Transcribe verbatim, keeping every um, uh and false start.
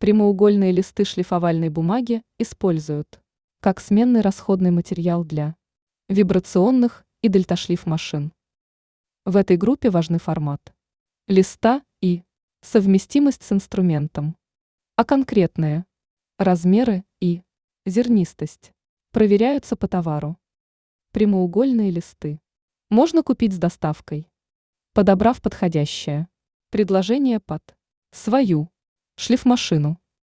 Прямоугольные листы шлифовальной бумаги используют как сменный расходный материал для вибрационных и дельташлиф машин. В этой группе важны формат листа и совместимость с инструментом, а конкретные размеры и зернистость проверяются по товару. Прямоугольные листы можно купить с доставкой, подобрав подходящее предложение под свою шлифмашину.